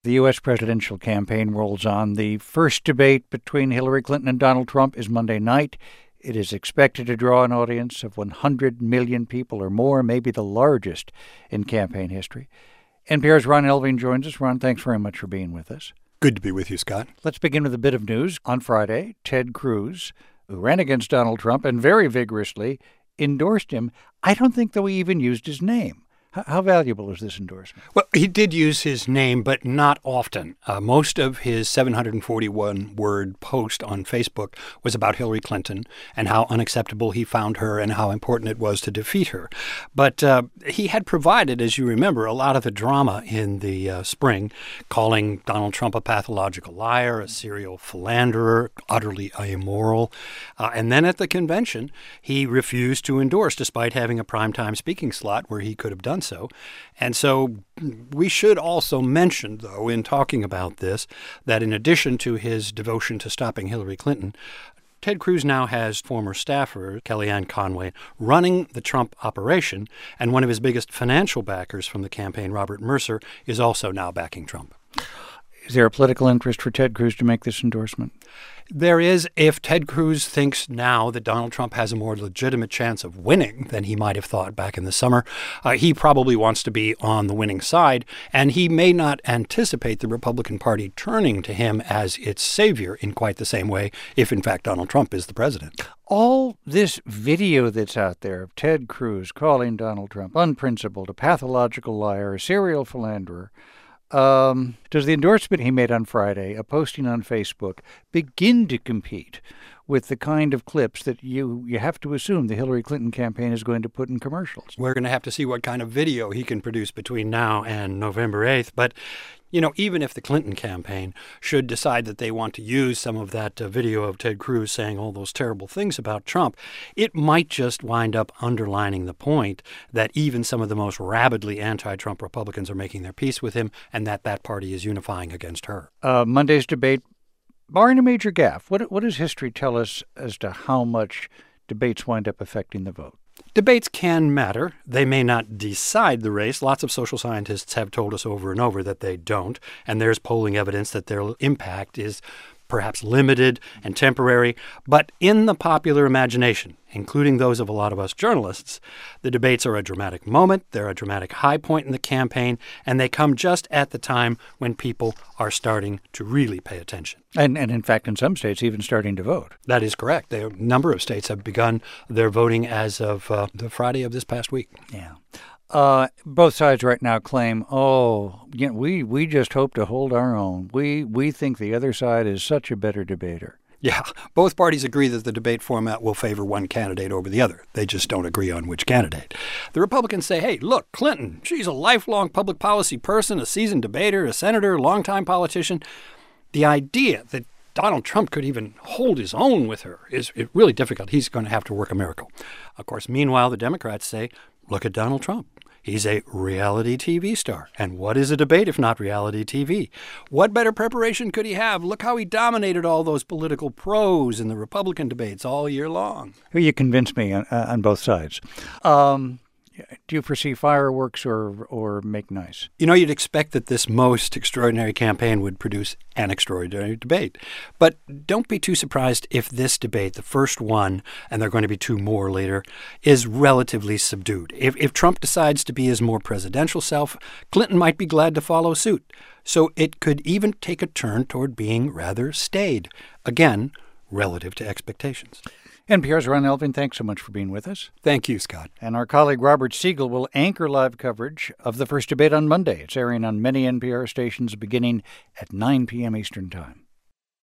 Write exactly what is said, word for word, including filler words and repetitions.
The U S presidential campaign rolls on. The first debate between Hillary Clinton and Donald Trump is Monday night. It is expected to draw an audience of one hundred million people or more, maybe the largest in campaign history. N P R's Ron Elving joins us. Ron, thanks very much for being with us. Good to be with you, Scott. Let's begin with a bit of news. On Friday, Ted Cruz, who ran against Donald Trump and very vigorously endorsed him. I don't think, though, he even used his name. How valuable is this endorsement? Well, he did use his name, but not often. Uh, most of his seven hundred forty-one word post on Facebook was about Hillary Clinton and how unacceptable he found her and how important it was to defeat her. But uh, he had provided, as you remember, a lot of the drama in the uh, spring, calling Donald Trump a pathological liar, a serial philanderer, utterly amoral. Uh, and then at the convention, he refused to endorse, despite having a primetime speaking slot where he could have done so. So. And so we should also mention, though, in talking about this, that in addition to his devotion to stopping Hillary Clinton, Ted Cruz now has former staffer Kellyanne Conway running the Trump operation, and one of his biggest financial backers from the campaign, Robert Mercer, is also now backing Trump. Is there a political interest for Ted Cruz to make this endorsement? There is, if Ted Cruz thinks now that Donald Trump has a more legitimate chance of winning than he might have thought back in the summer. Uh, he probably wants to be on the winning side, and he may not anticipate the Republican Party turning to him as its savior in quite the same way if, in fact, Donald Trump is the president. All this video that's out there of Ted Cruz calling Donald Trump unprincipled, a pathological liar, a serial philanderer, Um, does the endorsement he made on Friday, a posting on Facebook, begin to compete with the kind of clips that you, you have to assume the Hillary Clinton campaign is going to put in commercials? We're going to have to see what kind of video he can produce between now and November eighth. But, you know, even if the Clinton campaign should decide that they want to use some of that uh, video of Ted Cruz saying all those terrible things about Trump, it might just wind up underlining the point that even some of the most rabidly anti-Trump Republicans are making their peace with him and that that party is unifying against her. Uh, Monday's debate, barring a major gaffe, what, what does history tell us as to how much debates wind up affecting the vote? Debates can matter. They may not decide the race. Lots of social scientists have told us over and over that they don't, and there's polling evidence that their impact is perhaps limited and temporary. But in the popular imagination, including those of a lot of us journalists, the debates are a dramatic moment, they're a dramatic high point in the campaign, and they come just at the time when people are starting to really pay attention. And, and in fact, in some states, even starting to vote. That is correct. A number of states have begun their voting as of uh, the Friday of this past week. Yeah. Uh, both sides right now claim, oh, you know, we, we just hope to hold our own. We we think the other side is such a better debater. Yeah, both parties agree that the debate format will favor one candidate over the other. They just don't agree on which candidate. The Republicans say, hey, look, Clinton, she's a lifelong public policy person, a seasoned debater, a senator, longtime politician. The idea that Donald Trump could even hold his own with her is really difficult. He's going to have to work a miracle. Of course, meanwhile, the Democrats say, look at Donald Trump. He's a reality T V star. And what is a debate if not reality T V? What better preparation could he have? Look how he dominated all those political pros in the Republican debates all year long. You convinced me on, uh, on both sides. Um, do you foresee fireworks or or make nice? You know, you'd expect that this most extraordinary campaign would produce an extraordinary debate. But don't be too surprised if this debate, the first one, and there are going to be two more later, is relatively subdued. If, if Trump decides to be his more presidential self, Clinton might be glad to follow suit. So it could even take a turn toward being rather staid. Again, relative to expectations. N P R's Ron Elving, thanks so much for being with us. Thank you, Scott. And our colleague Robert Siegel will anchor live coverage of the first debate on Monday. It's airing on many N P R stations beginning at nine p.m. Eastern Time.